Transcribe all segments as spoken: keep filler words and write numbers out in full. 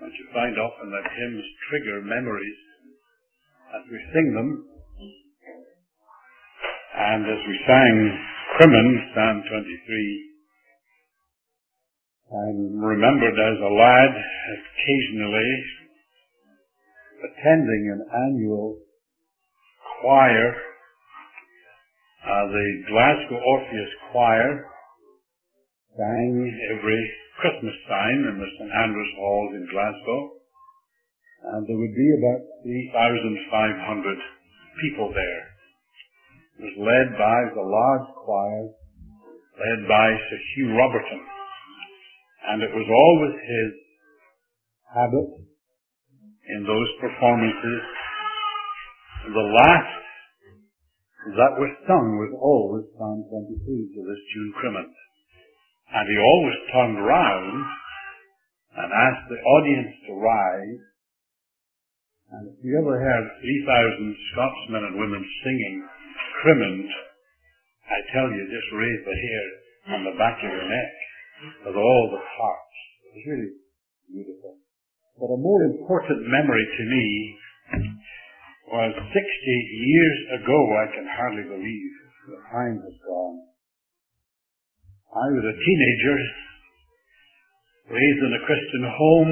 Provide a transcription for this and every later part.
And you find often that hymns trigger memories as we sing them. And as we sang Crimmin, Psalm twenty-three, I remembered as a lad occasionally attending an annual choir, uh, the Glasgow Orpheus Choir sang every Christmas time in the St Andrews Hall in Glasgow, and there would be about three thousand five hundred people there. It was led by the large choir, led by Sir Hugh Roberton, and it was always his habit in those performances. The last that was sung was always Psalm twenty-three to this tune Crimmin. And he always turned round and asked the audience to rise. And if you ever heard three thousand Scotsmen and women singing Crimmin, I tell you, just raise the hair on the back of your neck with all the parts. It's really beautiful. But a more important memory to me was sixty years ago. I can hardly believe the time has gone. I was a teenager, raised in a Christian home,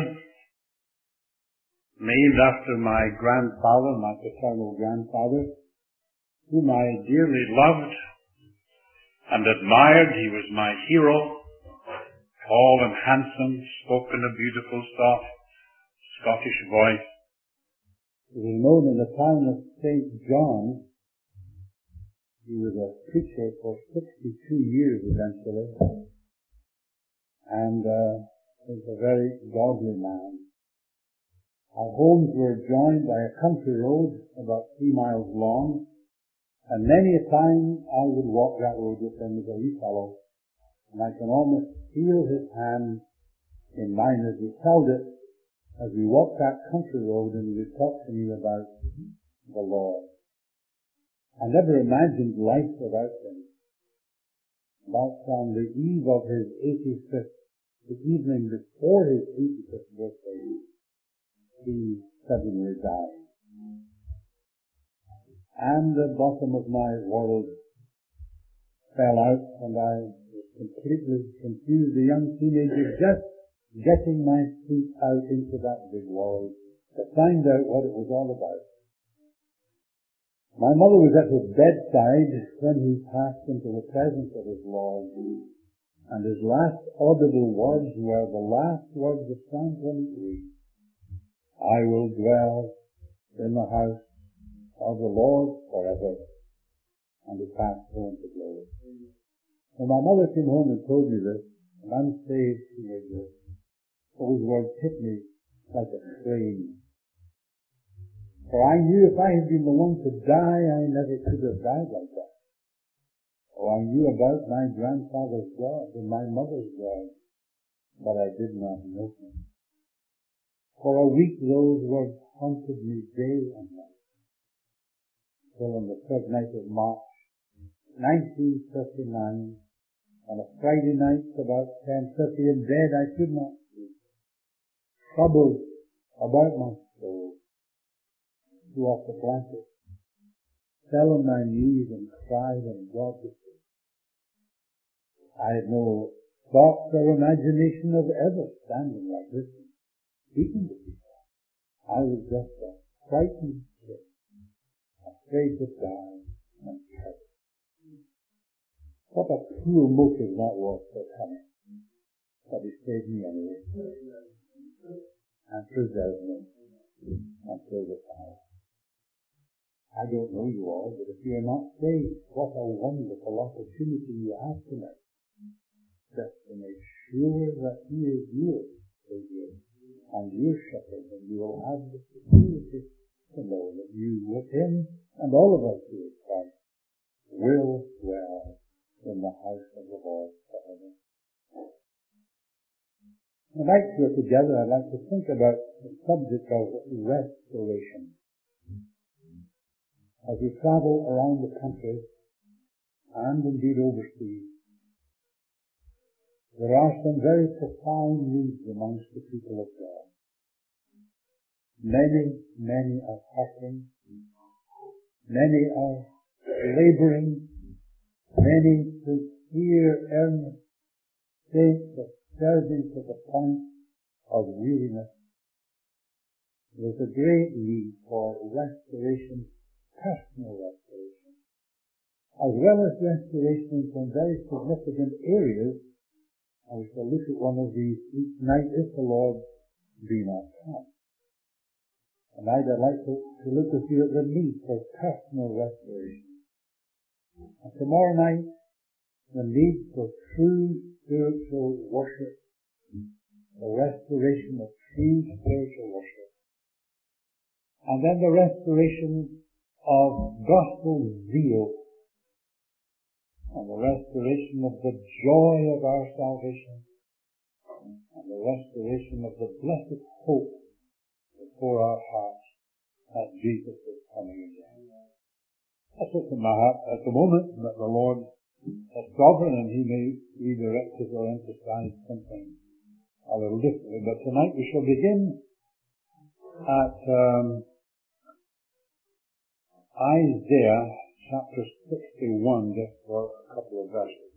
named after my grandfather, my paternal grandfather, whom I dearly loved and admired. He was my hero, tall and handsome, spoke in a beautiful, soft Scottish voice. He was known in the town of Saint John. He was a preacher for sixty-two years eventually, and uh, was a very godly man. Our homes were joined by a country road about three miles long, and many a time I would walk that road with him as a wee fellow, and I can almost feel his hand in mine as we held it as we walked that country road, and he would talk to me about the Lord. I never imagined life without him. But on the eve of his eighty-fifth, the evening before his eighty-fifth birthday, he suddenly died. And the bottom of my world fell out, and I was completely confused, a young teenager just getting my feet out into that big world to find out what it was all about. My mother was at his bedside when he passed into the presence of his Lord, and his last audible words were the last words of Psalm twenty-three. I will dwell in the house of the Lord forever. And he passed home to glory. When my mother came home and told me this, an unsaved teenager, those words hit me like a train. For I knew if I had been the one to die, I never could have died like that. Oh, I knew about my grandfather's God and my mother's God, but I did not know him. For a week those words haunted me day and night. Till on the third night of March, nineteen thirty-nine, on a Friday night about ten thirty in bed, I could not sleep. Troubled about my soul. Threw off the blanket, fell on my knees and cried on God to save. I had no thoughts or imagination of ever standing like this and speaking to people. I was just a frightened kid, afraid to die and terrible. What a poor motive that was for coming. But he saved me anyway, and preserved me until the time. I don't know you all, but if you are not saved, what a wonderful opportunity you have tonight, just to make sure that he is your Savior and your Shepherd, and you will have the security to know that you, with him and all of us who are Christ, will dwell in the house of the Lord forever. Tonight we're together, I'd like to think about the subject of restoration. As we travel around the country, and indeed overseas, there are some very profound needs amongst the people of God. Many, many are hurting. Many are laboring. Many sincere, earnest saints are serving to the point of weariness. There is a great need for restoration, personal restoration, as well as restoration in some very significant areas. I shall look at one of these each night if the Lord be not come. Tonight I'd like to, to look with you at the need for personal restoration. And tomorrow night, the need for true spiritual worship, the restoration of true spiritual worship. And then the restoration of gospel zeal, and the restoration of the joy of our salvation, and the restoration of the blessed hope before our hearts that Jesus is coming again. That's what's in my heart at the moment, that the Lord is sovereign and He may redirect us or emphasize something a little differently. But tonight we shall begin at um, Isaiah chapter sixty-one, just for a couple of verses.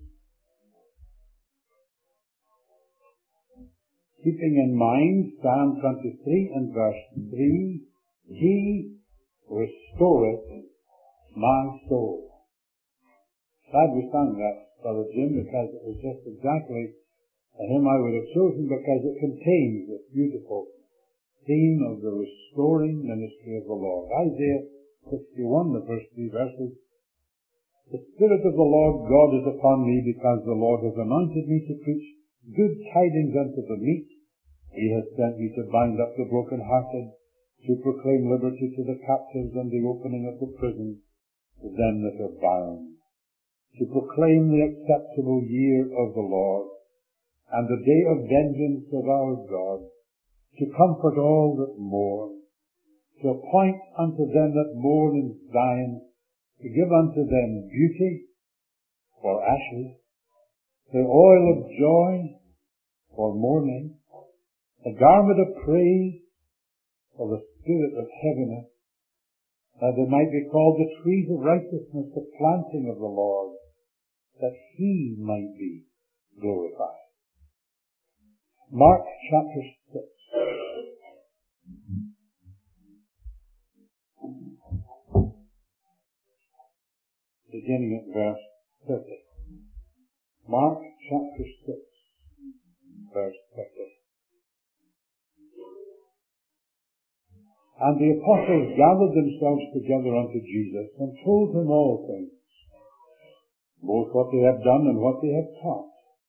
Keeping in mind Psalm twenty-three and verse three, He restoreth my soul. Glad we sang that, Brother Jim, because it was just exactly the hymn I would have chosen, because it contains this beautiful theme of the restoring ministry of the Lord. Isaiah sixty-one, the first three verses. The Spirit of the Lord God is upon me, because the Lord has anointed me to preach good tidings unto the meek. He has sent me to bind up the brokenhearted, to proclaim liberty to the captives and the opening of the prison to them that are bound, to proclaim the acceptable year of the Lord, and the day of vengeance of our God, to comfort all that mourn, to appoint unto them that mourn in Zion, to give unto them beauty for ashes, the oil of joy for mourning, a garment of praise for the spirit of heaviness, that they might be called the trees of righteousness, the planting of the Lord, that He might be glorified. Mark chapter six. Beginning at verse thirty. Mark chapter six, verse thirty. And the apostles gathered themselves together unto Jesus, and told him all things, both what they had done and what they had taught.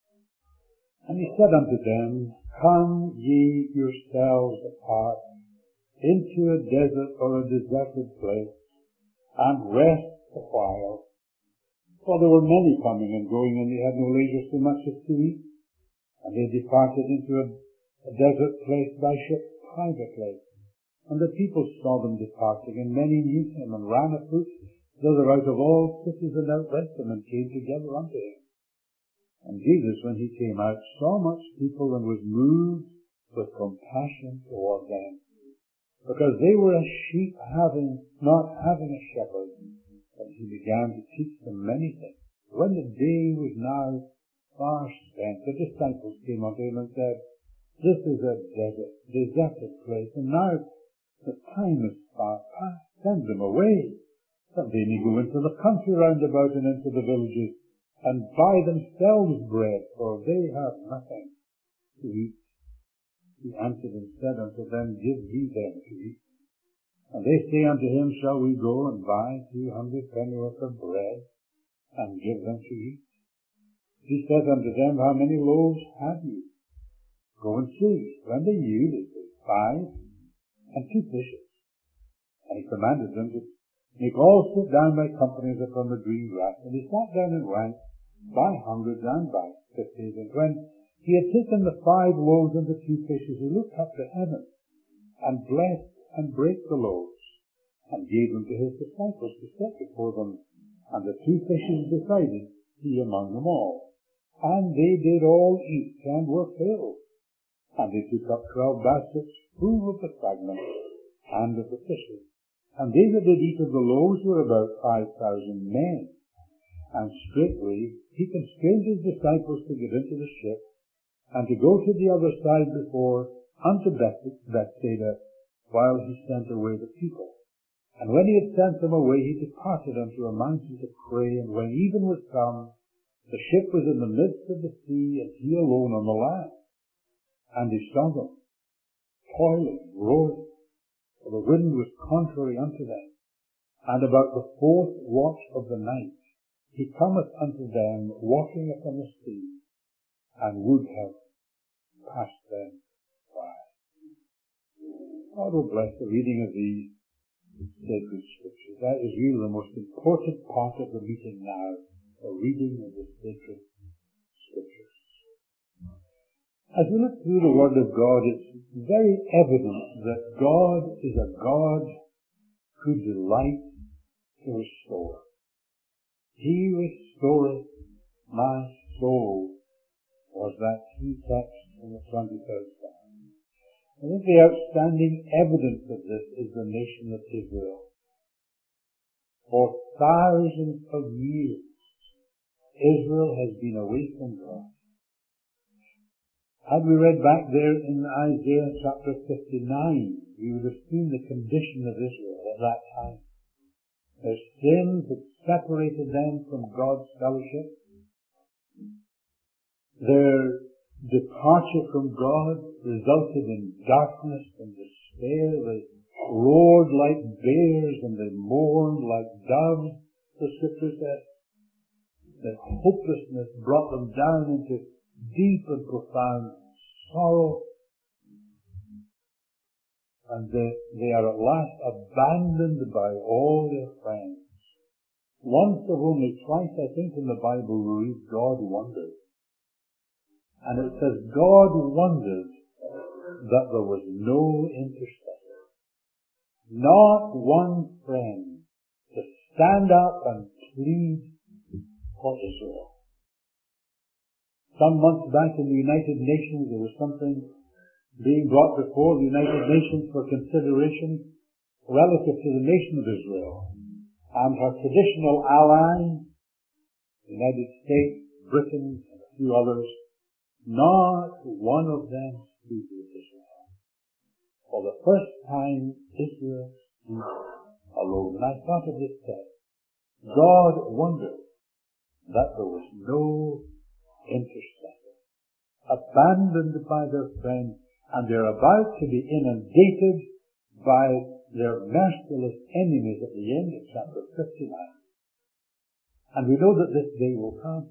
And he said unto them, Come ye yourselves apart into a desert or a deserted place, and rest a while. For there were many coming and going, and they had no leisure so much as to eat. And they departed into a, a desert place by ship privately. And the people saw them departing, and many knew him, and ran afoot thither out of all cities and outwent them, and came together unto him. And Jesus, when he came out, saw much people, and was moved with compassion toward them, because they were as sheep having not having a shepherd. And he began to teach them many things. When the day was now far spent, the disciples came unto him and said, This is a desert, deserted place, and now the time is far past. Send them away, that they may go into the country round about and into the villages, and buy themselves bread, for they have nothing to eat. He answered and said unto them, Give ye them to eat. And they say unto him, Shall we go and buy two hundred pennyworth of bread, and give them to eat? He said unto them, How many loaves have ye? Go and see. When they knew, they said, Five, and two fishes. And he commanded them to make all sit down by companies upon the green grass. And they sat down in ranks, by hundreds and by fifties. And when he had taken the five loaves and the two fishes, he looked up to heaven, and blessed and brake the loaves, and gave them to his disciples to set before them, and the two fishes divided he among them all. And they did all eat, and were filled. And they took up twelve baskets full of the fragments and of the fishes. And they that did eat of the loaves were about five thousand men. And straightway he constrained his disciples to get into the ship, and to go to the other side before unto Bethsaida, while he sent away the people. And when he had sent them away, he departed unto a mountain to pray. And when even was come, the ship was in the midst of the sea, and he alone on the land. And he saw them, toiling, rowing, for the wind was contrary unto them. And about the fourth watch of the night, he cometh unto them, walking upon the sea, and would have passed them by. God will bless the reading of these sacred scriptures. That is really the most important part of the meeting now, the reading of the sacred scriptures. As we look through the Word of God, it's very evident that God is a God who delights to restore. He restoreth my soul, was that key text in the twenty-third Psalm. I think the outstanding evidence of this is the nation of Israel. For thousands of years, Israel has been away from God. Had we read back there in Isaiah chapter fifty-nine, we would have seen the condition of Israel at that time. Their sins had separated them from God's fellowship. Their departure from God resulted in darkness and despair. They roared like bears and they mourned like doves, the scripture says. Their hopelessness brought them down into deep and profound sorrow. And they, they are at last abandoned by all their friends. Once of only twice, I think, in the Bible we read God wondered. And it says God wondered that there was no intercessor. Not one friend to stand up and plead for Israel. Some months back in the United Nations there was something being brought before the United Nations for consideration relative to the nation of Israel and her traditional allies, the United States, Britain, and a few others. Not one of them stood with Israel. For the first time, Israel stood alone. And I thought of this text. God wondered that there was no intercessor. Abandoned by their friends, and they're about to be inundated by their merciless enemies at the end of chapter fifty-nine. And we know that this day will come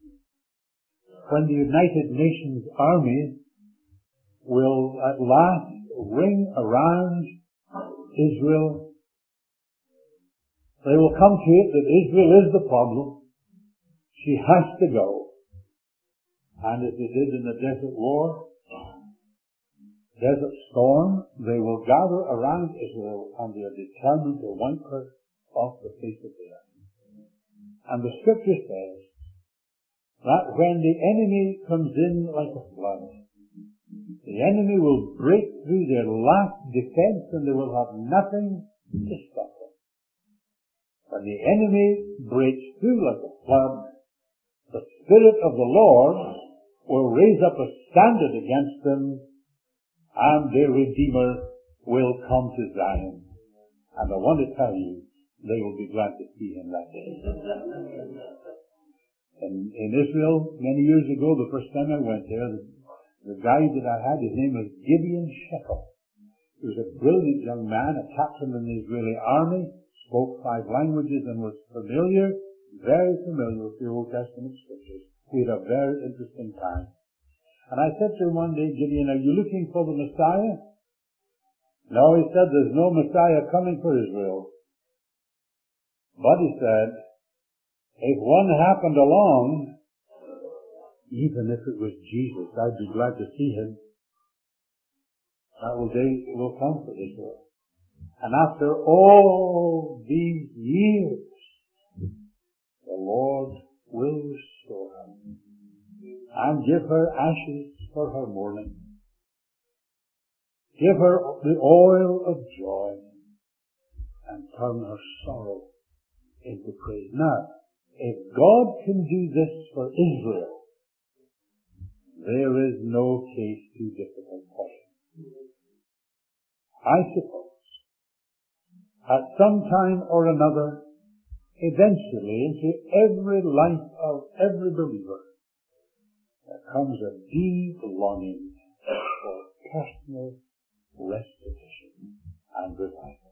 when the United Nations Army will at last ring around Israel. They will come to it that Israel is the problem. She has to go. And as they did in the Desert War, Desert Storm, they will gather around Israel and they are determined to wipe her off the face of the earth. And the scripture says that when the enemy comes in like a flood, the enemy will break through their last defense and they will have nothing to stop them. When the enemy breaks through like a flood, the Spirit of the Lord will raise up a standard against them, and their Redeemer will come to Zion. And I want to tell you, they will be glad to see him that day. In, in Israel, many years ago, the first time I went there, the, the guide that I had, his name was Gideon Shekel. He was a brilliant young man, a captain in the Israeli army, spoke five languages and was familiar, very familiar with the Old Testament scriptures. We had a very interesting time. And I said to him one day, Gideon, are you looking for the Messiah? No, he said, there's no Messiah coming for Israel. But he said, if one happened along, even if it was Jesus, I'd be glad to see him. That will day will come for Israel. And after all these years, the Lord will restore her and give her ashes for her mourning. Give her the oil of joy and turn her sorrow into praise. Now, if God can do this for Israel, there is no case too difficult for him. I suppose, at some time or another, eventually into every life of every believer, there comes a deep longing for personal restoration and revival.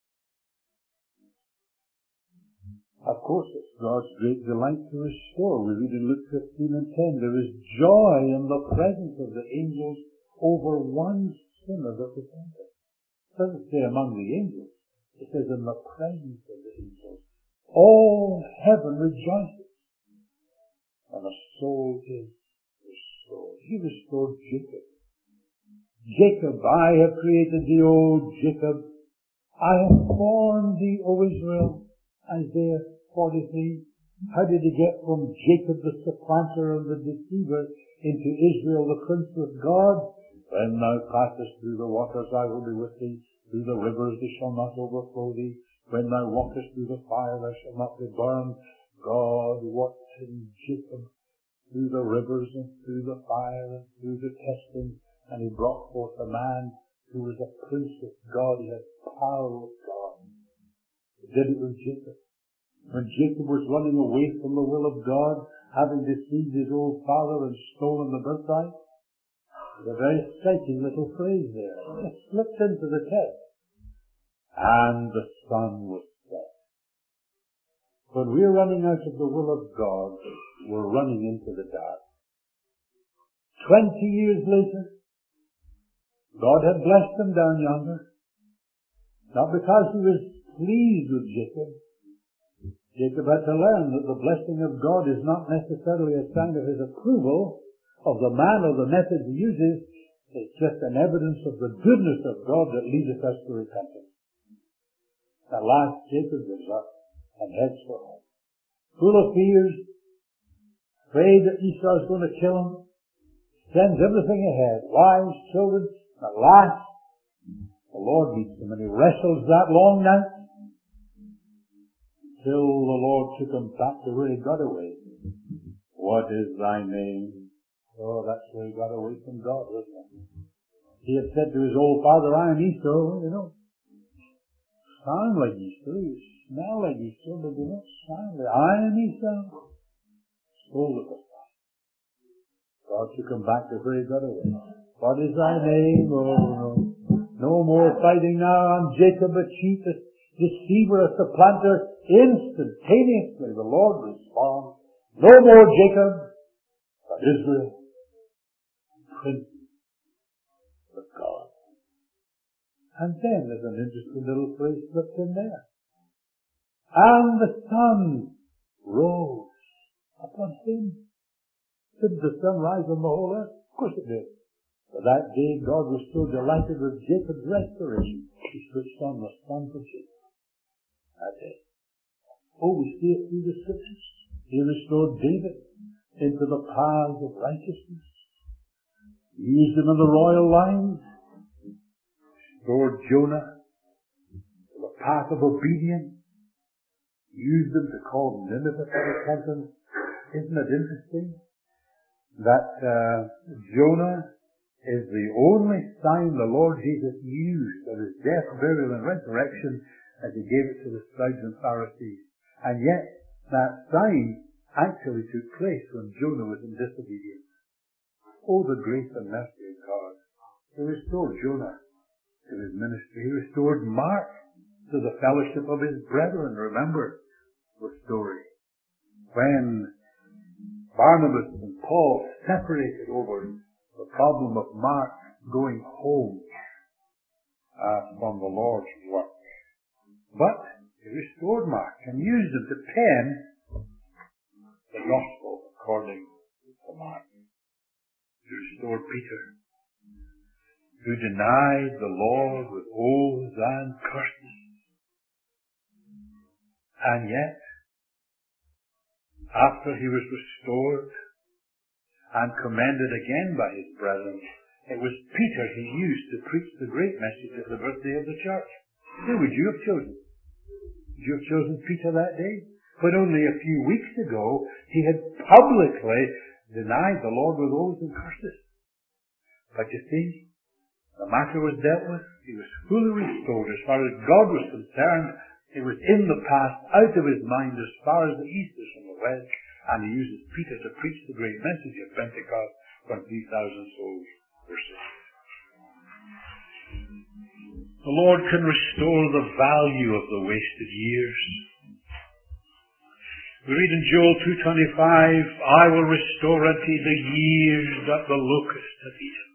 Of course, it's God's great delight to restore. We read in Luke fifteen and ten, there is joy in the presence of the angels over one sinner that repented. It doesn't say among the angels. It says in the presence of the angels. All heaven rejoices when a soul is restored. He restored Jacob. Jacob, I have created thee, O Jacob. I have formed thee, O Israel. Isaiah forty-three. How did he get from Jacob the supplanter and the deceiver into Israel the prince of God? When thou passest through the waters, I will be with thee. Through the rivers, they shall not overflow thee. When thou walkest through the fire, thou shalt not be burned. God worked in Jacob through the rivers and through the fire and through the testing. And he brought forth a man who was a prince of God. He had power of God. He did it with Jacob. When Jacob was running away from the will of God, having deceived his old father and stolen the birthright, there's a very striking little phrase there. It slipped into the text. And the sun was set. When we're running out of the will of God, we're running into the dark. Twenty years later, God had blessed them down yonder. Not because he was pleased with Jacob. Jacob had to learn that the blessing of God is not necessarily a sign of his approval of the man or the method he uses. It's just an evidence of the goodness of God that leadeth us to repentance. At last, Jacob gives up and heads for home. Full of fears, afraid that Esau is going to kill him, sends everything ahead, wives, children. At last, the Lord meets him, and he wrestles that long night till the Lord took him back to where he got away. What is thy name? Oh, that's where he got away from God, wasn't it? He had said to his old father, I am Esau, you know. Sound like Esau, you smell like Esau, but you don't sound like I am Esau. Stole the birthright. God took him back to where he got away. What is thy name? Oh, no. No more fighting now. I'm Jacob, a cheat, a deceiver, a supplanter. Instantaneously, the Lord responds. No more Jacob, but Israel, prince of God. And then there's an interesting little phrase slipped in there. And the sun rose upon him. Didn't the sun rise on the whole earth? Of course it did. But that day God was so delighted with Jacob's restoration, he switched on the sun for Jacob. That day. Oh, we see it through the scriptures. He restored David into the paths of righteousness. He used him in the royal lines. Restored Jonah to the path of obedience. He used him to call Nineveh to repentance. Isn't it interesting that uh, Jonah is the only sign the Lord Jesus used of his death, burial, and resurrection as he gave it to the scribes and Pharisees. And yet, that sign actually took place when Jonah was in disobedience. Oh, the grace and mercy of God. He restored Jonah to his ministry. He restored Mark to the fellowship of his brethren. Remember the story. When Barnabas and Paul separated over the problem of Mark going home uh, from the Lord's work. But he restored Mark and used him to pen the gospel according to Mark. He restored Peter, who denied the Lord with oaths and curses. And yet, after he was restored and commended again by his brethren It was Peter he used to preach the great message of the birthday of the church. Who would you have chosen? Would you have chosen Peter that day? When only a few weeks ago he had publicly denied the Lord with oaths and curses. But you see, the matter was dealt with. He was fully restored. As far as God was concerned, it was in the past, out of his mind, as far as the east is from the west. And he uses Peter to preach the great message of Pentecost when three thousand souls were saved. The Lord can restore the value of the wasted years. We read in Joel two twenty-five, I will restore unto you the years that the locust hath eaten.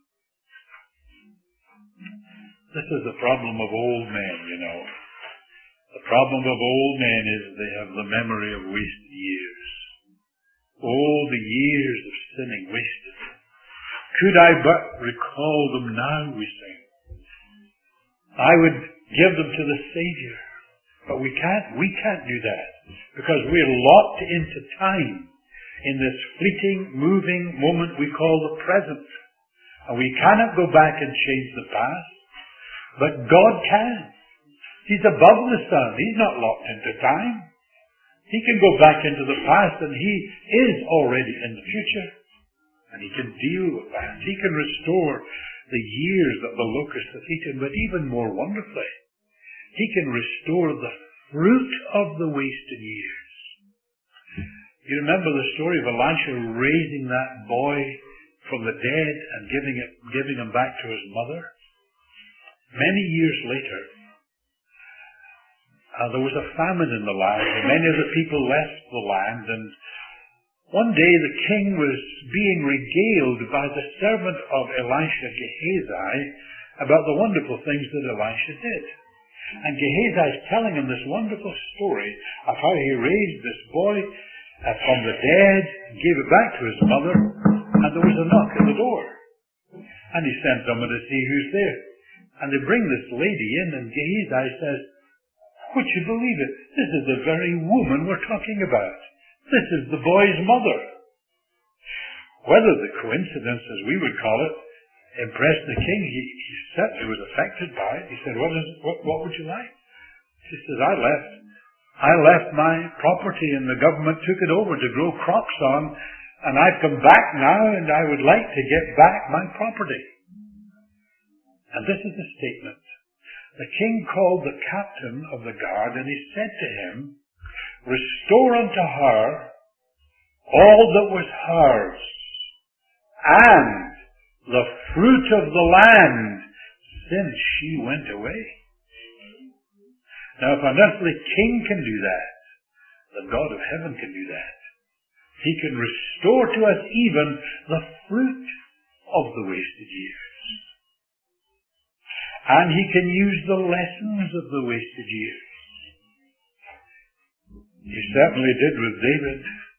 This is the problem of old men, you know. The problem of old men is they have the memory of wasted years. Oh, the years of sinning wasted. Could I but recall them now, we sing. I would give them to the Savior. But we can't, we can't do that. Because we're locked into time. In this fleeting, moving moment we call the present. And we cannot go back and change the past. But God can. He's above the sun. He's not locked into time. He can go back into the past, and He is already in the future. And He can deal with that. He can restore the years that the locust hath eaten, but even more wonderfully, He can restore the fruit of the wasted years. You remember the story of Elisha raising that boy from the dead and giving it, giving him back to his mother? Many years later, uh, there was a famine in the land, and many of the people left the land, and one day the king was being regaled by the servant of Elisha, Gehazi, about the wonderful things that Elisha did. And Gehazi is telling him this wonderful story of how he raised this boy uh, from the dead, gave it back to his mother, and there was a knock at the door. And he sent someone to see who's there. And they bring this lady in, and Gehazi says, would you believe it? This is the very woman we're talking about. This is the boy's mother. Whether the coincidence, as we would call it, impressed the king, he, he certainly was affected by it. He said, what, is, what, what would you like? She says, I left. I left my property and the government took it over to grow crops on, and I've come back now and I would like to get back my property. And this is the statement. The king called the captain of the guard, and he said to him, restore unto her all that was hers, and the fruit of the land, since she went away. Now, if an earthly king can do that, the God of heaven can do that. He can restore to us even the fruit of the wasted years. And He can use the lessons of the wasted years. He certainly did with David.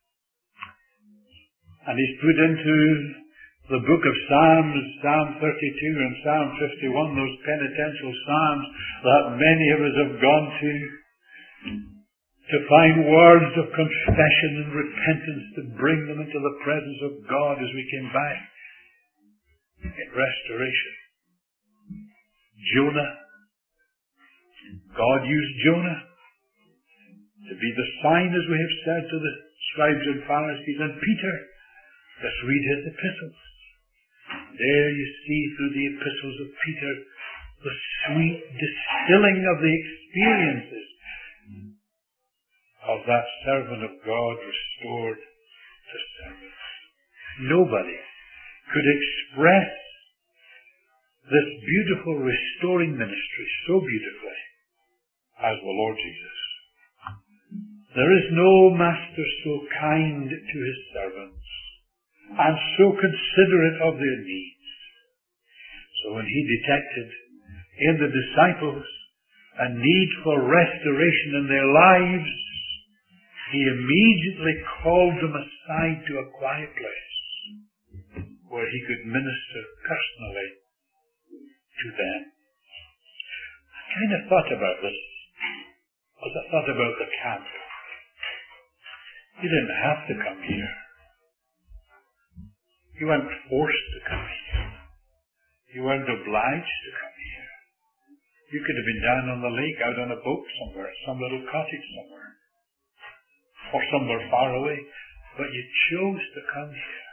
And He's put into the book of Psalms, Psalm thirty-two and Psalm fifty-one, those penitential psalms that many of us have gone to, to find words of confession and repentance to bring them into the presence of God as we came back in restoration. Jonah. God used Jonah to be the sign, as we have said, to the scribes and Pharisees. And Peter, let's read his epistles. There you see through the epistles of Peter the sweet distilling of the experiences of that servant of God restored to service. Nobody could express this beautiful restoring ministry so beautifully as the Lord Jesus. There is no master so kind to his servants and so considerate of their needs. So when he detected in the disciples a need for restoration in their lives, he immediately called them aside to a quiet place where he could minister personally to them. I kind of thought about this as I thought about the camp. You didn't have to come here. You weren't forced to come here. You weren't obliged to come here. You could have been down on the lake, out on a boat somewhere, some little cottage somewhere, or somewhere far away. But you chose to come here.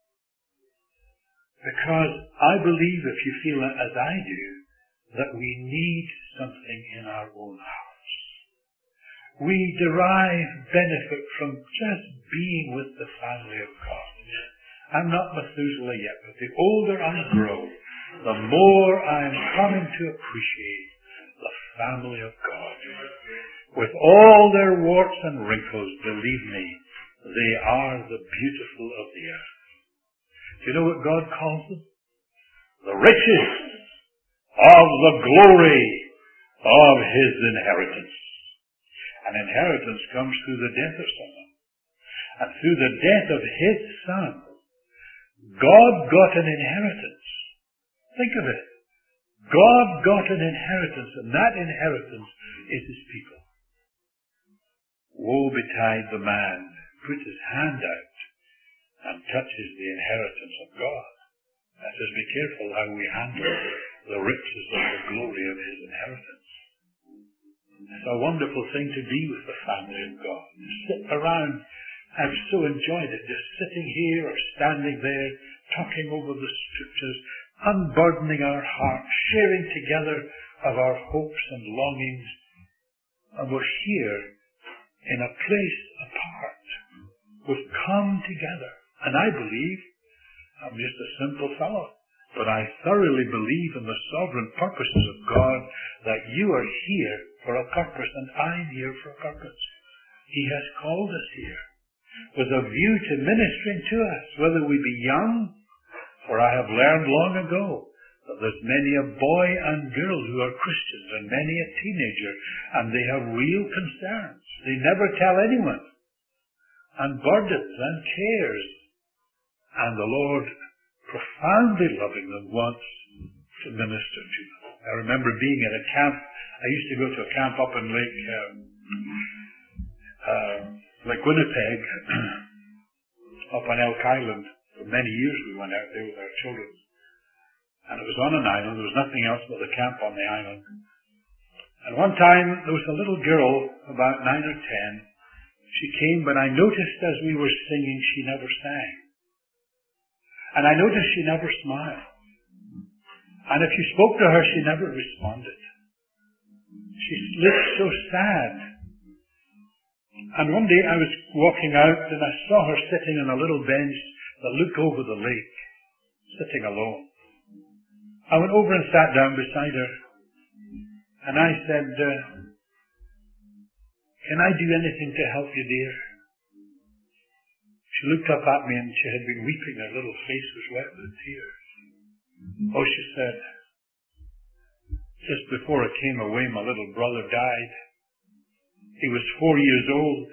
Because I believe, if you feel it as I do, that we need something in our own house. We derive benefit from just being with the family of God. I'm not Methuselah yet, but the older I grow, the more I am coming to appreciate the family of God. With all their warts and wrinkles, believe me, they are the beautiful of the earth. Do you know what God calls them? The riches of the glory of His inheritance. An inheritance comes through the death of someone. And through the death of His Son, God got an inheritance. Think of it. God got an inheritance, and that inheritance is His people. Woe betide the man who puts his hand out and touches the inheritance of God. Let us be careful how we handle the riches of the glory of His inheritance. It's a wonderful thing to be with the family of God. To sit around. I've so enjoyed it, just sitting here or standing there, talking over the Scriptures, unburdening our hearts, sharing together of our hopes and longings. And we're here in a place apart. We've come together. And I believe, I'm just a simple fellow, but I thoroughly believe in the sovereign purposes of God, that you are here for a purpose and I'm here for a purpose. He has called us here with a view to ministering to us, whether we be young, for I have learned long ago that there's many a boy and girl who are Christians and many a teenager, and they have real concerns. They never tell anyone, and burdens and cares. And the Lord, profoundly loving them, wants to minister to them. I remember being at a camp. I used to go to a camp up in Lake, um, uh, Lake Winnipeg, up on Elk Island. For many years we went out there with our children. And it was on an island. There was nothing else but the camp on the island. And one time there was a little girl, about nine or ten. She came, but I noticed as we were singing, she never sang. And I noticed she never smiled. And if you spoke to her, she never responded. She looked so sad. And one day I was walking out and I saw her sitting on a little bench that looked over the lake, sitting alone. I went over and sat down beside her. And I said, uh, can I do anything to help you, dear? She looked up at me and she had been weeping. Her little face was wet with tears. Oh, she said, just before I came away, my little brother died. He was four years old.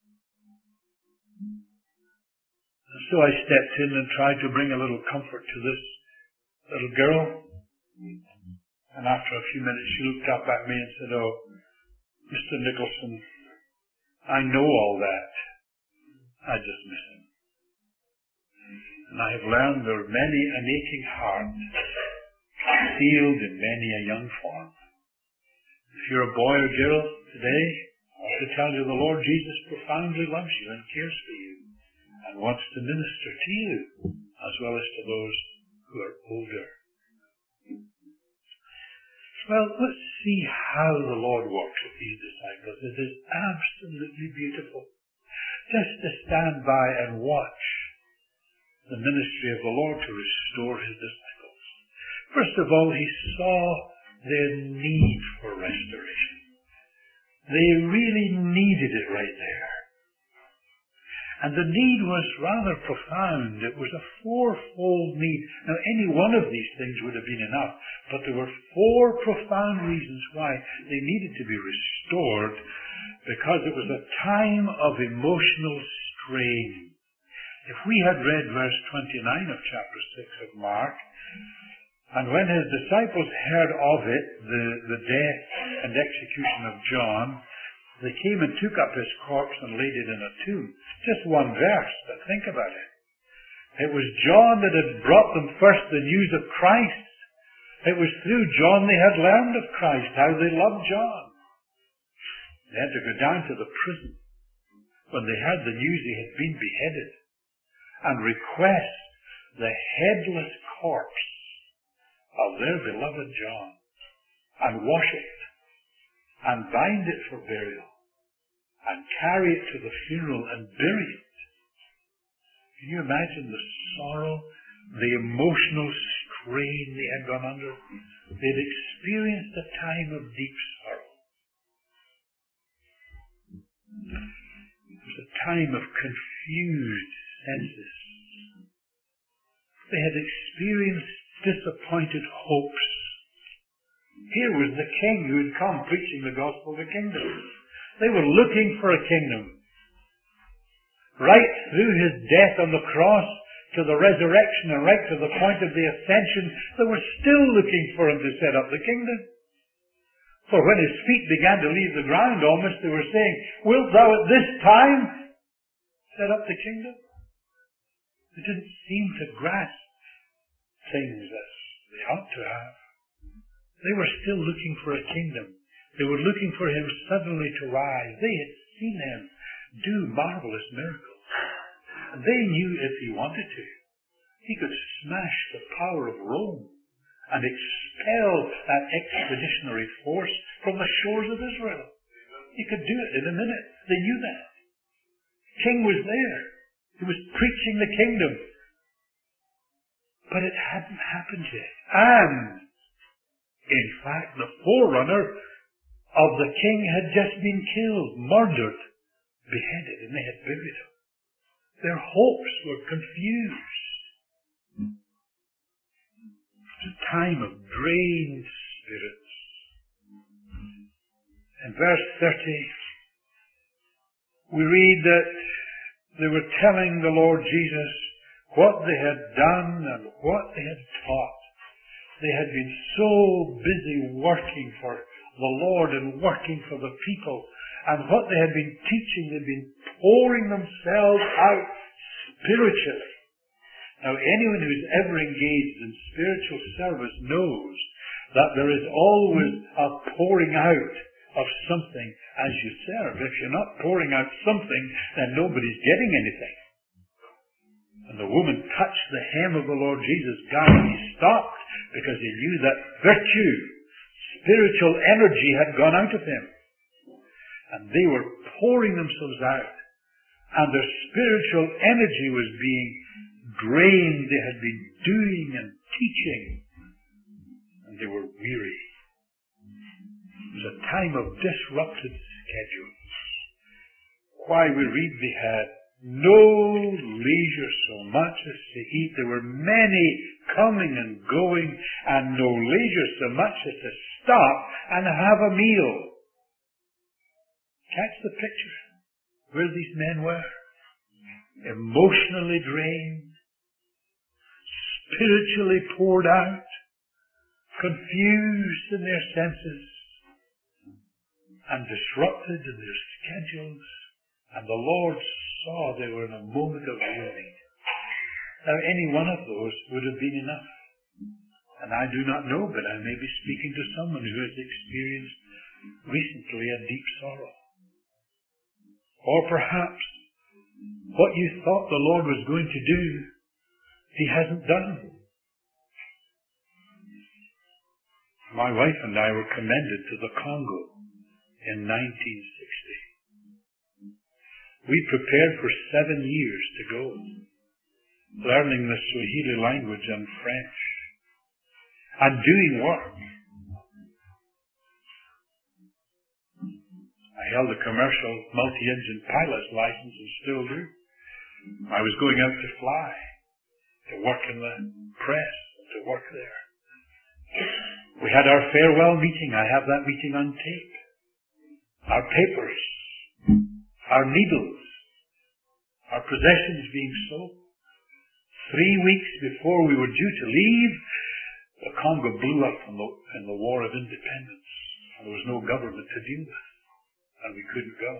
And so I stepped in and tried to bring a little comfort to this little girl. And after a few minutes, she looked up at me and said, oh, Mister Nicholson, I know all that. I just miss him. And I have learned there are many an aching heart sealed in many a young form. If you're a boy or girl today, I want to tell you the Lord Jesus profoundly loves you and cares for you and wants to minister to you as well as to those who are older. Well, let's see how the Lord works with these disciples. It is absolutely beautiful. Just to stand by and watch the ministry of the Lord to restore His disciples. First of all, He saw their need for restoration. They really needed it right there. And the need was rather profound. It was a fourfold need. Now, any one of these things would have been enough, but there were four profound reasons why they needed to be restored, because it was a time of emotional strain. If we had read verse twenty-nine of chapter six of Mark, and when His disciples heard of it, the, the death and execution of John, they came and took up his corpse and laid it in a tomb. Just one verse, but think about it. It was John that had brought them first the news of Christ, It was through John they had learned of Christ, how they loved John. They had to go down to the prison when they heard the news he had been beheaded and request the headless corpse of their beloved John and wash it and bind it for burial and carry it to the funeral and bury it. Can you imagine the sorrow, the emotional strain they had gone under? They had experienced a time of deep sorrow. It was a time of confused senses. They had experienced disappointed hopes. Here was the king who had come preaching the gospel of the kingdom. They were looking for a kingdom. Right through his death on the cross to the resurrection and right to the point of the ascension, they were still looking for him to set up the kingdom. For when his feet began to leave the ground almost, they were saying, wilt thou at this time set up the kingdom? They didn't seem to grasp things as they ought to have. They were still looking for a kingdom. They were looking for him suddenly to rise. They had seen him do marvelous miracles. And they knew if he wanted to, he could smash the power of Rome and expel that expeditionary force from the shores of Israel. He could do it in a minute. They knew that. King was there. He was preaching the kingdom. But it hadn't happened yet. And, in fact, the forerunner of the king had just been killed, murdered, beheaded, and they had buried him. Their hopes were confused. It was a time of drained spirits. In verse thirty, we read that they were telling the Lord Jesus what they had done and what they had taught. They had been so busy working for the Lord and working for the people. And what they had been teaching, they'd been pouring themselves out spiritually. Now, anyone who's ever engaged in spiritual service knows that there is always a pouring out of something as you serve. If you're not pouring out something, then nobody's getting anything. And the woman touched the hem of the Lord Jesus' garment. He stopped because he knew that virtue, spiritual energy had gone out of him. And they were pouring themselves out. And their spiritual energy was being drained. They had been doing and teaching. And they were weary. It was a time of disrupted schedules. Why, we read they had no leisure so much as to eat. There were many coming and going, and no leisure so much as to stop and have a meal. Catch the picture where these men were. Emotionally drained, spiritually poured out, confused in their senses, and disrupted in their schedules. And the Lord saw they were in a moment of real need. Now, any one of those would have been enough. And I do not know, but I may be speaking to someone who has experienced recently a deep sorrow. Or perhaps what you thought the Lord was going to do, he hasn't done. My wife and I were commended to the Congo in nineteen sixty. We prepared for seven years to go, learning the Swahili language and French, and doing work. I held a commercial multi-engine pilot's license and still do. I was going out to fly, to work in the press, and to work there. We had our farewell meeting. I have that meeting on tape. Our papers, our needles, our possessions being sold. Three weeks before we were due to leave, the Congo blew up in the, in the War of Independence. And there was no government to deal with. And we couldn't go.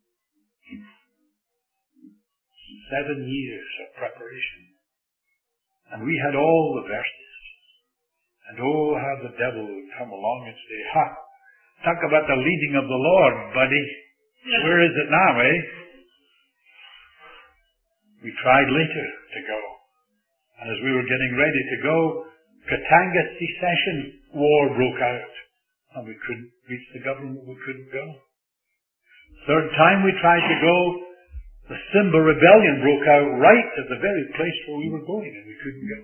Seven years of preparation. And we had all the verses. And oh, how the devil would come along and say, ha, talk about the leading of the Lord, buddy. Where is it now, eh? We tried later to go. And as we were getting ready to go, Katanga secession war broke out. And we couldn't reach the government, we couldn't go. Third time we tried to go, the Simba rebellion broke out right at the very place where we were going, and we couldn't go.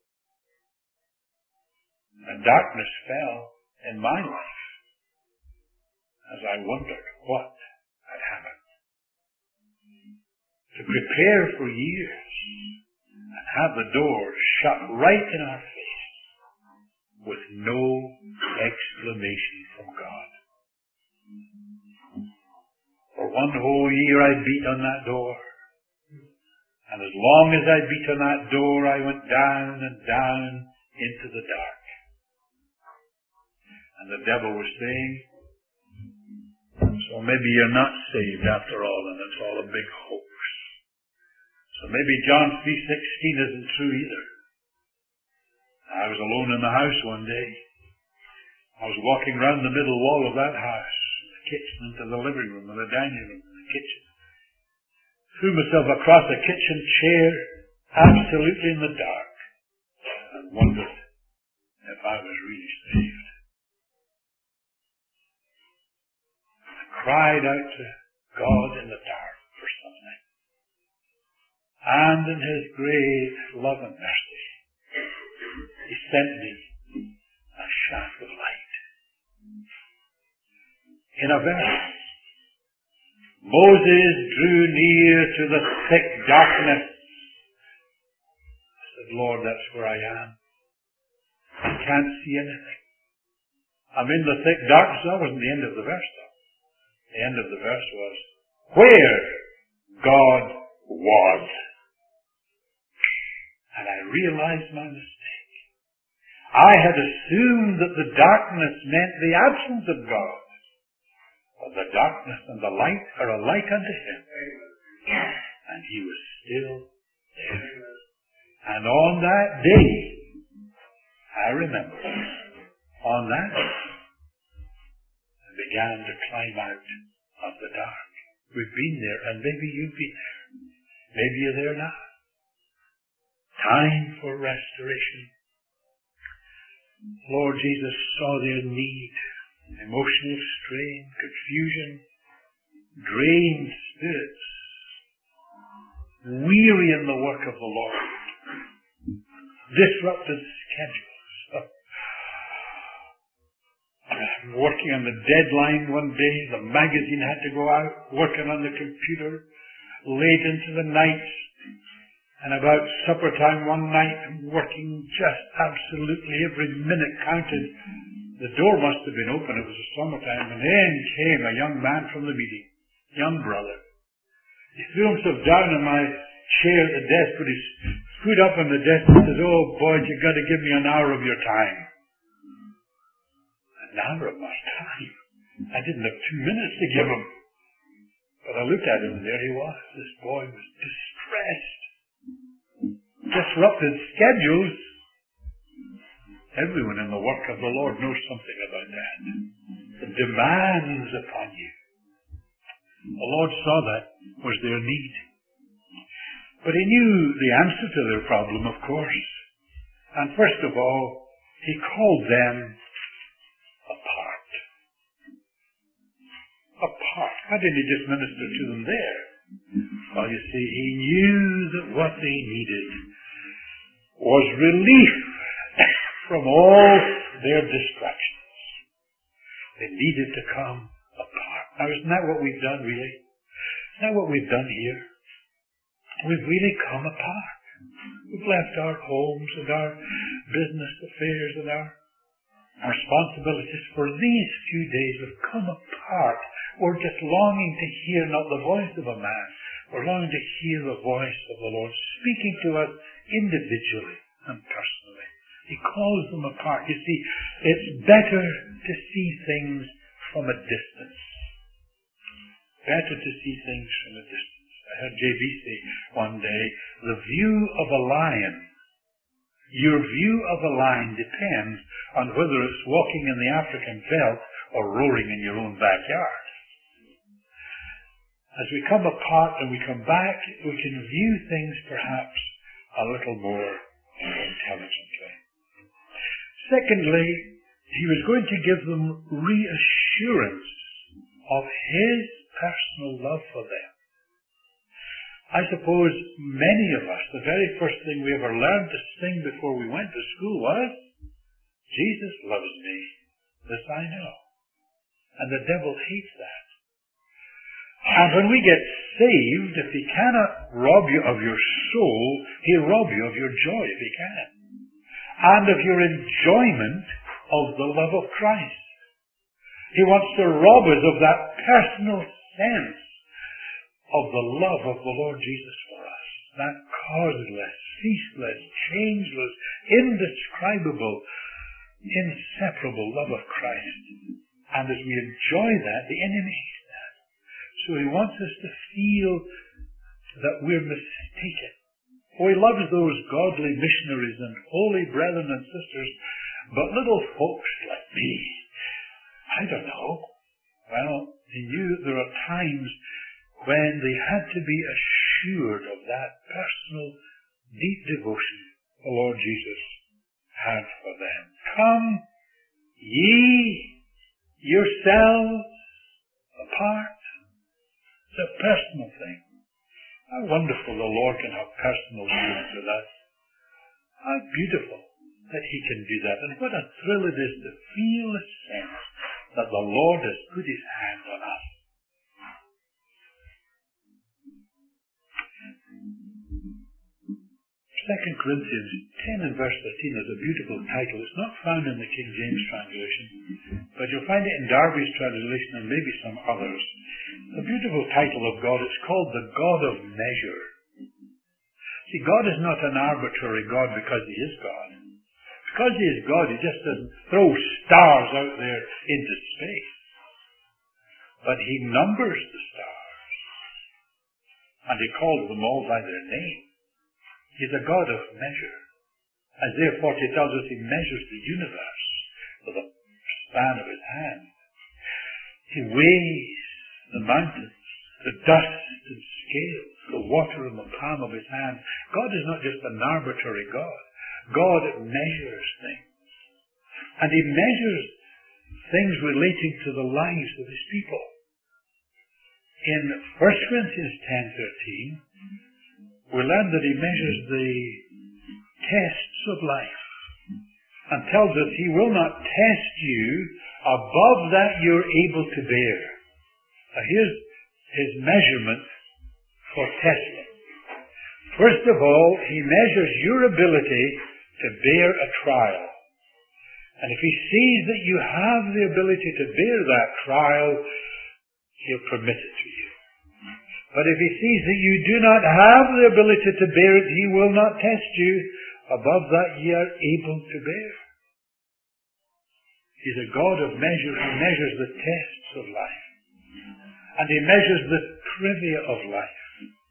And darkness fell in my life as I wondered what had happened. To prepare for years and have the door shut right in our face with no explanation from God. For one whole year I beat on that door. And as long as I beat on that door, I went down and down into the dark. And the devil was saying, so maybe you're not saved after all, and it's all a big hoax. So maybe John three sixteen isn't true either. I was alone in the house one day. I was walking round the middle wall of that house, the kitchen into the living room and the dining room and the kitchen. Threw myself across a kitchen chair, absolutely in the dark, and wondered if I was really saved. I cried out to God in the dark for something. And in His great love and mercy, He sent me a shaft of light. In a verse, Moses drew near to the thick darkness. I said, Lord, that's where I am. I can't see anything. I'm in the thick darkness. That wasn't the end of the verse, though. The end of the verse was, where God was. And I realized my mistake. I had assumed that the darkness meant the absence of God. But the darkness and the light are alike unto Him. And He was still there. And on that day, I remember, on that day, I began to climb out of the dark. We've been there, and maybe you've been there. Maybe you're there now. Time for restoration. Lord Jesus saw their need, emotional strain, confusion, drained spirits, weary in the work of the Lord, disrupted schedules. Working on the deadline one day, the magazine had to go out, working on the computer, late into the night, and about supper time one night, working just absolutely every minute counted. The door must have been open, it was the summertime, and in came a young man from the meeting, young brother. He threw himself down on my chair at the desk, put his foot up on the desk and says, oh boy, you've got to give me an hour of your time. An hour of my time? I didn't have two minutes to give him. But I looked at him and there he was. This boy was distressed. Disrupted schedules. Everyone in the work of the Lord knows something about that. The demands upon you. The Lord saw that was their need. But He knew the answer to their problem, of course. And first of all, He called them apart. Apart. Why didn't He just minister to them there? Well, you see, He knew that what they needed was relief from all their distractions. They needed to come apart. Now, isn't that what we've done, really? Isn't that what we've done here? We've really come apart. We've left our homes and our business affairs and our responsibilities for these few days. We've come apart. We're just longing to hear not the voice of a man. We're longing to hear the voice of the Lord speaking to us individually and personally. He calls them apart. You see, it's better to see things from a distance. Better to see things from a distance. I heard J B say one day, the view of a lion Your view of a line depends on whether it's walking in the African veldt or roaring in your own backyard. As we come apart and we come back, we can view things perhaps a little more intelligently. Secondly, he was going to give them reassurance of his personal love for them. I suppose many of us, the very first thing we ever learned to sing before we went to school was, Jesus loves me, this I know. And the devil hates that. And when we get saved, if he cannot rob you of your soul, he'll rob you of your joy if he can. And of your enjoyment of the love of Christ. He wants to rob us of that personal sense of the love of the Lord Jesus for us. That causeless, ceaseless, changeless, indescribable, inseparable love of Christ. And as we enjoy that, the enemy hates that. So he wants us to feel that we're mistaken. Oh, he loves those godly missionaries and holy brethren and sisters, but little folks like me, I don't know. Well, he knew there are times when they had to be assured of that personal, deep devotion the Lord Jesus had for them. Come ye yourselves apart. It's a personal thing. How wonderful the Lord can have personal dealings with us. How beautiful that he can do that. And what a thrill it is to feel the sense that the Lord has put his hand on us. Second Corinthians ten and verse thirteen is a beautiful title. It's not found in the King James translation, but you'll find it in Darby's translation and maybe some others. The beautiful title of God, it's called the God of Measure. See, God is not an arbitrary God because he is God. Because he is God, he just doesn't throw stars out there into space. But he numbers the stars. And he calls them all by their name. He's a God of measure. Isaiah forty tells us he measures the universe with a span of his hand. He weighs the mountains, the dust and scales, the water in the palm of his hand. God is not just an arbitrary God. God measures things. And he measures things relating to the lives of his people. In First Corinthians ten thirteen, we learn that he measures the tests of life and tells us he will not test you above that you're able to bear. Now here's his measurement for testing. First of all, he measures your ability to bear a trial. And if he sees that you have the ability to bear that trial, he'll permit it to you. But if he sees that you do not have the ability to bear it, he will not test you above that ye are able to bear. He's a God of measure. He measures the tests of life. And he measures the trivia of life.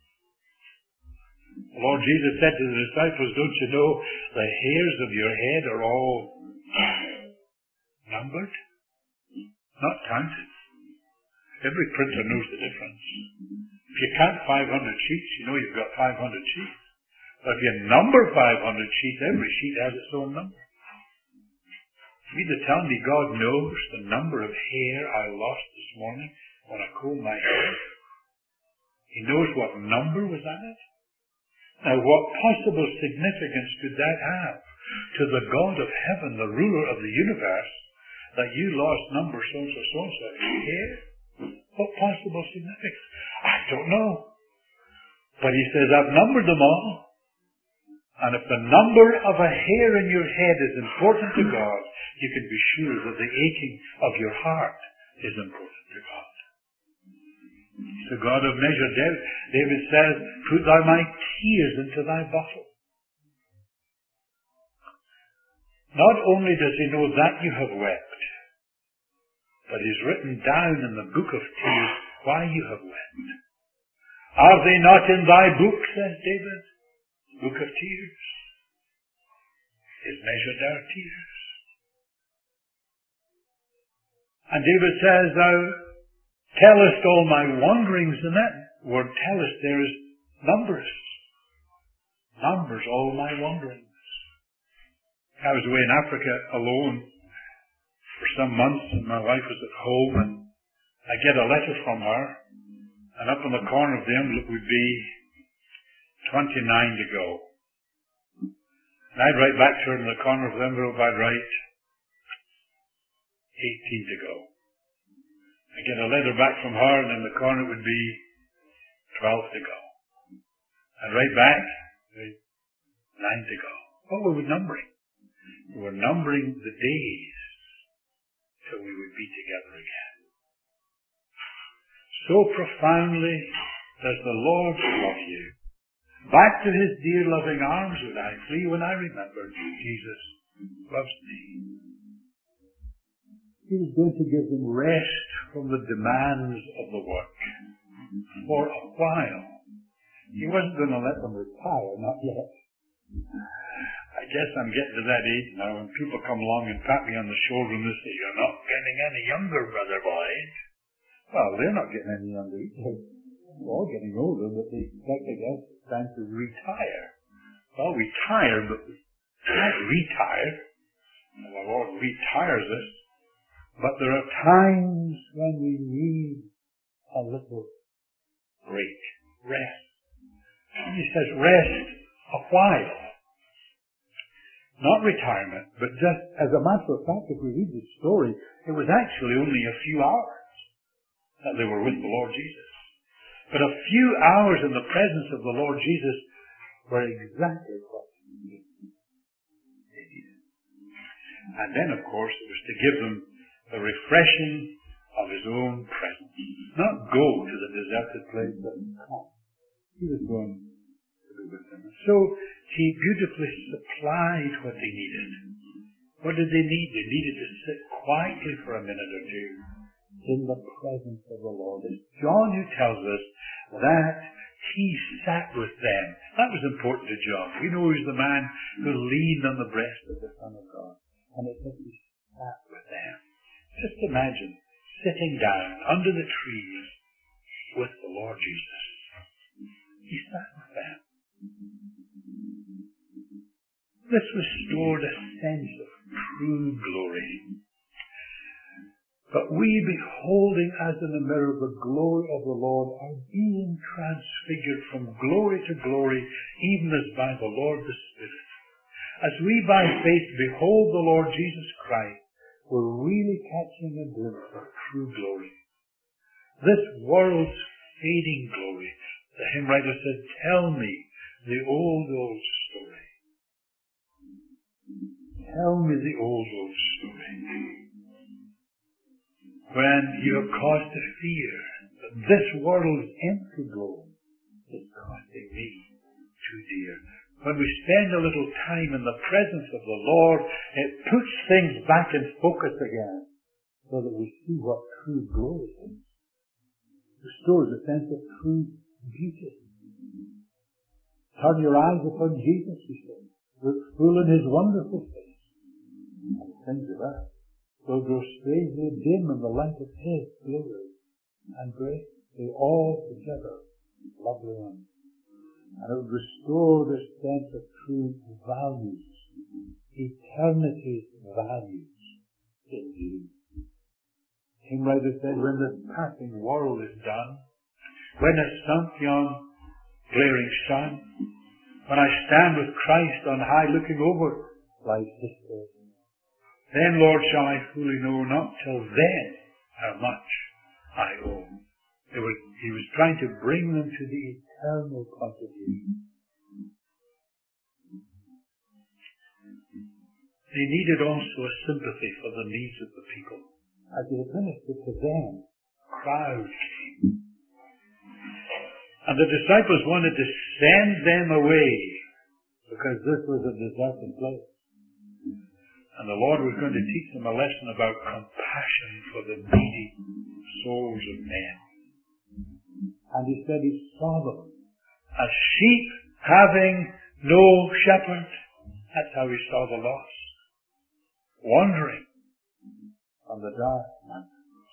The Lord Jesus said to the disciples, don't you know the hairs of your head are all numbered? Not counted. Every printer knows the difference. If you count five hundred sheets, you know you've got five hundred sheets. But if you number five hundred sheets, every sheet has its own number. You mean to tell me God knows the number of hair I lost this morning when I combed my hair? He knows what number was on it? Now what possible significance could that have to the God of heaven, the ruler of the universe, that you lost number so-and-so, so-and-so hair? What possible significance? I don't know. But he says, I've numbered them all. And if the number of a hair in your head is important to God, you can be sure that the aching of your heart is important to God. He's the God of measure. David says, put thou my tears into thy bottle. Not only does he know that you have wept, but he's written down in the book of tears why you have wept. Are they not in thy book, says David? Book of tears. is measured our tears. And David says, thou tellest all my wanderings, and that word tellest there is numbers. Numbers all my wanderings. I was away in Africa alone for some months, and my wife was at home, and I get a letter from her, and up in the corner of the envelope would be twenty-nine to go. And I'd write back to her in the corner of the envelope, I'd write eighteen to go. I get a letter back from her, and in the corner it would be twelve to go. I'd write back, nine to go. What were we numbering? We were numbering the days till we would be together again. So profoundly does the Lord love you. Back to his dear loving arms would I flee when I remembered Jesus loves me. He was going to give them rest from the demands of the work for a while. He wasn't going to let them retire, not yet. I guess I'm getting to that age now when people come along and pat me on the shoulder and they say, you're not getting any younger, Brother Boyd. Well, they're not getting any younger either. We're all getting older, but they expect, I guess, it's time to retire. Well, retire, but we can't retire. The Lord retires us. But there are times when we need a little break, rest. And he says rest a while. Not retirement, but just as a matter of fact, if we read the story, it was actually only a few hours that they were with the Lord Jesus. But a few hours in the presence of the Lord Jesus were exactly what they needed. And then, of course, it was to give them the refreshing of his own presence. Not go to the deserted place, but come. He was going to be with them. So he beautifully supplied what they needed. What did they need? They needed to sit quietly for a minute or two in the presence of the Lord. It's John who tells us that he sat with them. That was important to John. We know he's the man who leaned on the breast of the Son of God. And it says he sat with them. Just imagine sitting down under the trees with the Lord Jesus. He sat with them. This restored a sense of true glory. But we, beholding as in a mirror the glory of the Lord, are being transfigured from glory to glory, even as by the Lord the Spirit. As we by faith behold the Lord Jesus Christ, we're really catching a glimpse of true glory. This world's fading glory. The hymn writer said, tell me the old, old story. Tell me the old, old story. When you have cause to fear that this world's empty glory is costing me too dear. When we spend a little time in the presence of the Lord, it puts things back in focus again so that we see what true glory is. Restores a sense of true beauty. Turn your eyes upon Jesus, he said. Look full in his wonderful face. And things of earth will grow strangely dim in the light of his glory and grace. They all together lovely ones. And it would restore this sense of true values, eternity's values in you. Hymn writer said, when this passing world is done, when it's sunk yon glaring sun, when I stand with Christ on high looking over life's history, then, Lord, shall I fully know, not till then, how much I owe. It was, he was trying to bring them to the eternal point of view. They needed also a sympathy for the needs of the people. As he administered to them, crowds came. And the disciples wanted to send them away because this was a deserted place. And the Lord was going to teach them a lesson about compassion for the needy souls of men. And he said he saw them as sheep having no shepherd. That's how he saw the lost. Wandering on the dark mountain.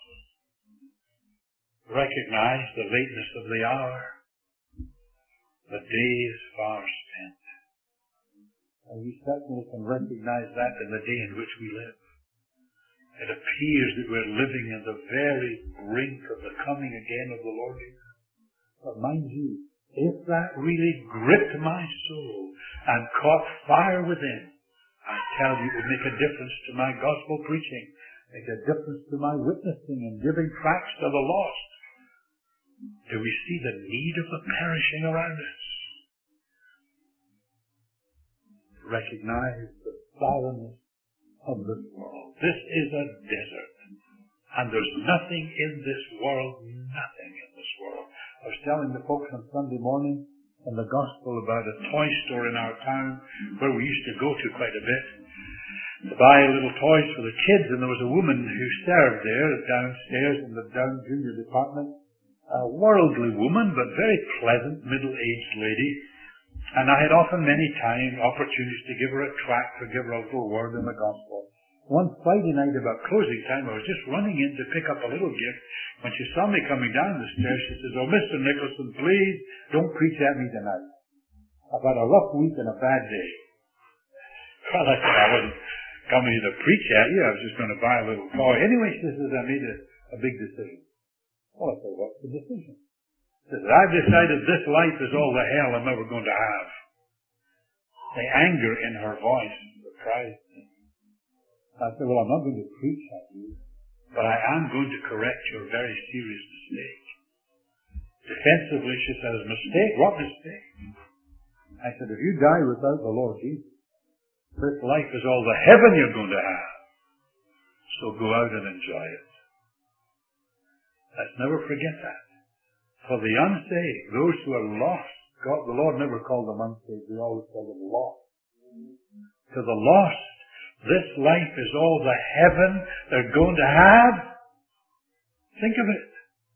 Recognize the lateness of the hour. The day is far spent. And we certainly can recognize that in the day in which we live. It appears that we're living in the very brink of the coming again of the Lord Jesus. But mind you, if that really gripped my soul and caught fire within, I tell you, it would make a difference to my gospel preaching, make a difference to my witnessing and giving tracts to the lost. Do we see the need of the perishing around us? Recognize the barrenness of this world. This is a desert. And there's nothing in this world, nothing in this world. I was telling the folks on Sunday morning in the gospel about a toy store in our town where we used to go to quite a bit to buy little toys for the kids, and there was a woman who served there downstairs in the down junior department, a worldly woman but very pleasant middle-aged lady. And I had often, many times, opportunities to give her a tract or give her a little word in the gospel. One Friday night about closing time, I was just running in to pick up a little gift. When she saw me coming down the stairs, she says, "Oh, Mister Nicholson, please don't preach at me tonight. I've had a rough week and a bad day." Well, I said, I wasn't coming here to preach at you. I was just going to buy a little toy. Anyway, she says, I made a, a big decision. Well, I said, what's the decision? She says, I've decided this life is all the hell I'm ever going to have. The anger in her voice surprised me. I said, well, I'm not going to preach at you, but I am going to correct your very serious mistake. Defensively, she says, mistake? What mistake? I said, if you die without the Lord Jesus, this life is all the heaven you're going to have. So go out and enjoy it. Let's never forget that. For the unsaved, those who are lost, God, the Lord never called them unsaved, He always called them lost. To the lost, this life is all the heaven they're going to have. Think of it.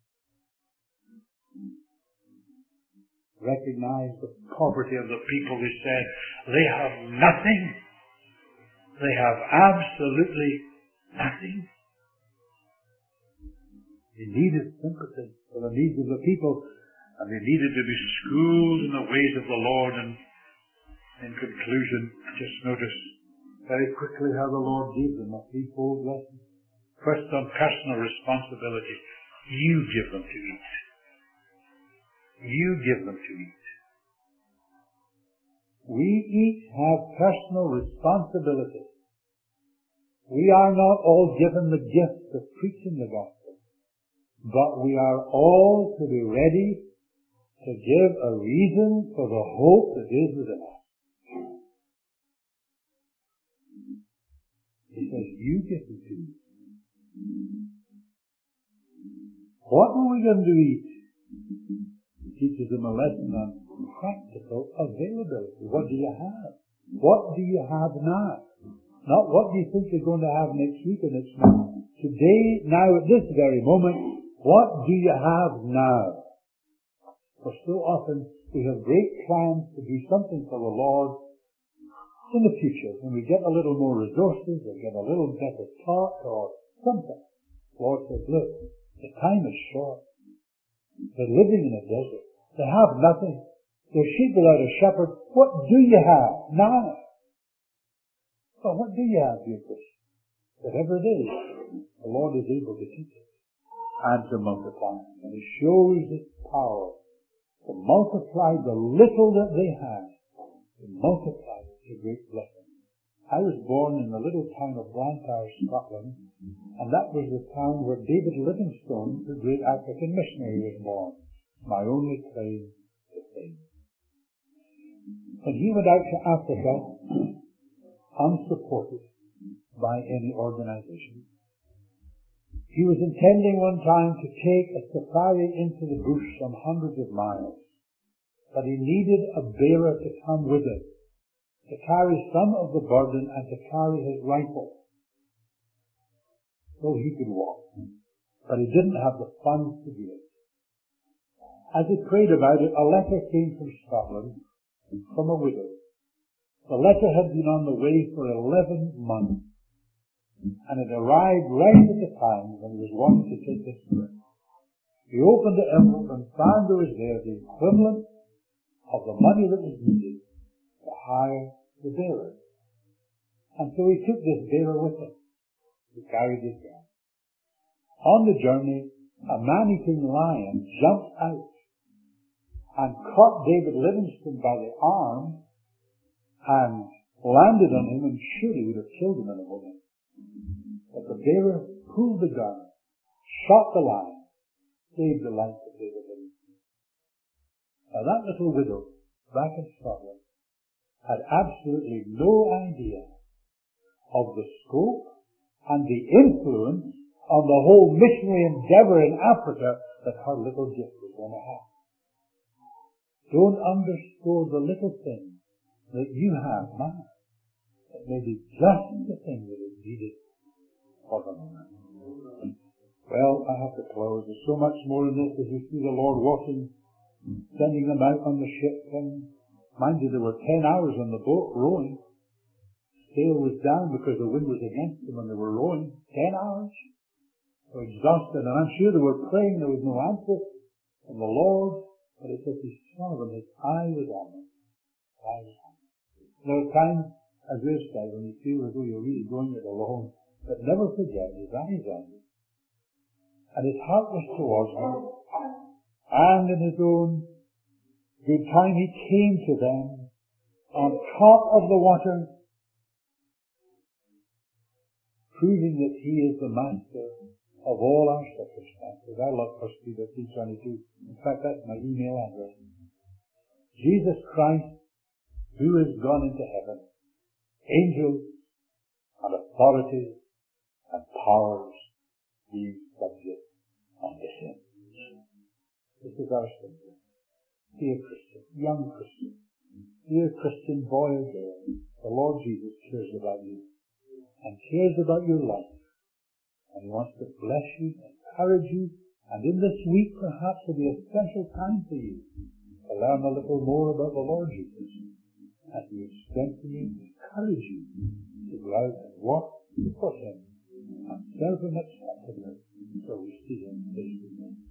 Recognize the poverty of the people who said they have nothing. They have absolutely nothing. They needed sympathy for the needs of the people, and they needed to be schooled in the ways of the Lord. And in conclusion, just notice very quickly how the Lord gave them a threefold lesson. First, on personal responsibility. You give them to eat. You give them to eat. We each have personal responsibility. We are not all given the gift of preaching the gospel, but we are all to be ready to give a reason for the hope that is within us. He says, you give them to eat. What are we going to eat? He teaches them a lesson on practical availability. What do you have? What do you have now? Not what do you think you're going to have next week or next month. Today, now, at this very moment, what do you have now? For so often, we have great plans to do something for the Lord in the future, when we get a little more resources, or get a little better talk, or something. The Lord says, look, the time is short. They're living in a desert. They have nothing. They're sheep without a shepherd. What do you have now? Well, what do you have, dear Christian? Whatever it is, the Lord is able to teach it and to multiply. And He shows His power to multiply the little that they have, to multiply it to great blessing. I was born in the little town of Blantyre, Scotland, and that was the town where David Livingstone, the great African missionary, was born. My only claim to fame. When he went out to Africa, unsupported by any organization, he was intending one time to take a safari into the bush some hundreds of miles, but he needed a bearer to come with him, to carry some of the burden and to carry his rifle, so he could walk. But he didn't have the funds to do it. As he prayed about it, a letter came from Scotland, from a widow. The letter had been on the way for eleven months, and it arrived right at the time when he was wanting to take this trip. He opened the envelope and found there was there the equivalent of the money that was needed to hire the bearer. And so he took this bearer with him. He carried his gun. On the journey, a man-eating lion jumped out and caught David Livingstone by the arm and landed on him, and surely would have killed him in a moment. But the bearer pulled the gun, shot the lion, saved the life of David Livingstone. Now that little widow back in Scotland had absolutely no idea of the scope and the influence on the whole missionary endeavor in Africa that her little gift was going to have. Don't underscore the little thing that you have now. It may be just the thing that is needed for the moment. Well, I have to close. There's so much more in this as we see the Lord working, sending them out on the ship. And mind you, there were ten hours on the boat rowing. Sail was down because the wind was against them when they were rowing. Ten hours. They were exhausted, and I'm sure they were praying. There was no answer from the Lord, but it says he saw them. His eye was on them. His eye was on them. There are times, as this day, when you feel as though you're really going it alone, but never forget his eyes on you. And his heart was towards them. And in his own good time, he came to them on top of the water, proving that he is the master of all our circumstances. I love First Peter three twenty-two. In fact, that's my email address. Jesus Christ, who has gone into heaven, angels and authorities and powers being subject unto him. This is our Savior. Dear Christian, young Christian, dear Christian boy or girl, the Lord Jesus cares about you and cares about your life. And he wants to bless you, encourage you, and in this week perhaps will be a special time for you to learn a little more about the Lord Jesus. And he will strengthen you, encourage you to go out and work for him and serve him expectantly until we see him face to face.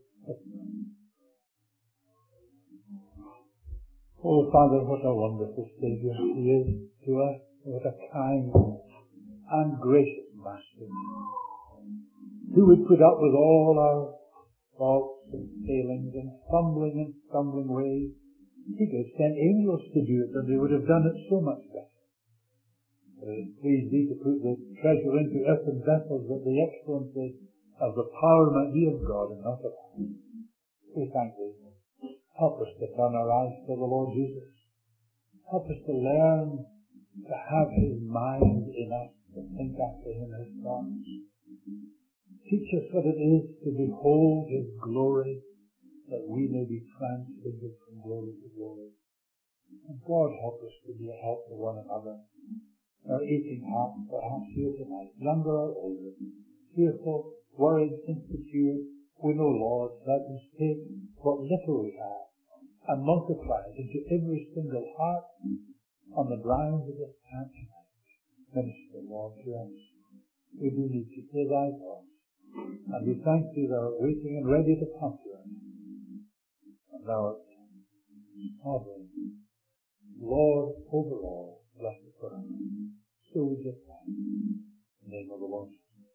Oh Father, what a wonderful Saviour he is to us. What a kind and gracious Master, who would put up with all our faults and failings and fumbling and stumbling ways. He could have sent angels to do it, and they would have done it so much better. But it is pleased thee to put the treasure into earthen vessels, that the excellency of the power might be of God and not of us. We thank thee. Help us to turn our eyes to the Lord Jesus. Help us to learn to have his mind in us, to think after him his thoughts. Teach us what it is to behold his glory, that we may be transfigured from glory to glory. And God, help us to be a help to one another. Our aching hearts, perhaps here tonight, younger or older, fearful, worried, insecure, we know, Lord, that we take what little we have and multiply it into every single heart on the grounds of this camp tonight. Minister, Lord, to us. We do need to hear thy voice. And we thank thee thou art waiting and ready to come to us. And thou art sovereign, Lord over all, blessed forever. So we just thank in the name of the Lord.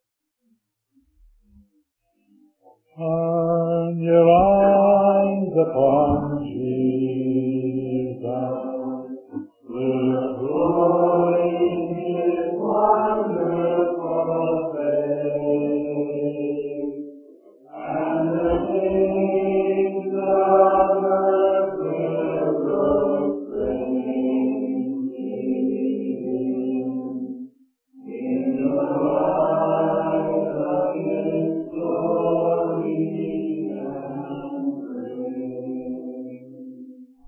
Turn your eyes upon Jesus, the glory his wonderful face, and the